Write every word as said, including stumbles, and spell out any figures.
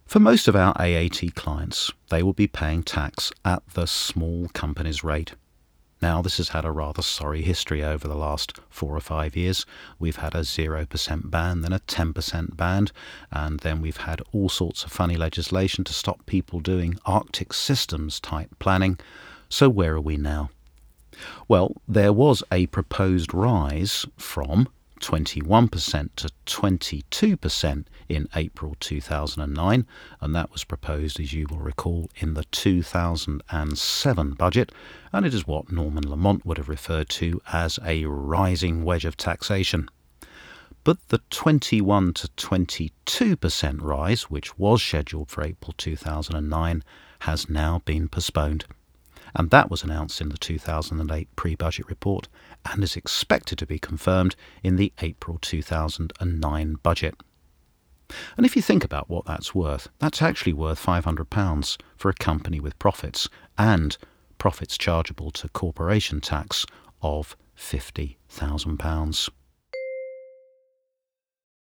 For most of our A A T clients, they will be paying tax at the small companies rate. Now, this has had a rather sorry history over the last four or five years. We've had a zero percent ban, then a ten percent ban, and then we've had all sorts of funny legislation to stop people doing Arctic systems type planning. So where are we now? Well, there was a proposed rise from twenty-one percent to twenty-two percent in April two thousand nine, and that was proposed, as you will recall, in the two thousand seven budget, and it is what Norman Lamont would have referred to as a rising wedge of taxation. But the twenty-one to twenty-two percent rise, which was scheduled for April two thousand nine, has now been postponed. And that was announced in the two thousand eight pre-budget report and is expected to be confirmed in the April two thousand nine budget. And if you think about what that's worth, that's actually worth five hundred pounds for a company with profits and profits chargeable to corporation tax of fifty thousand pounds.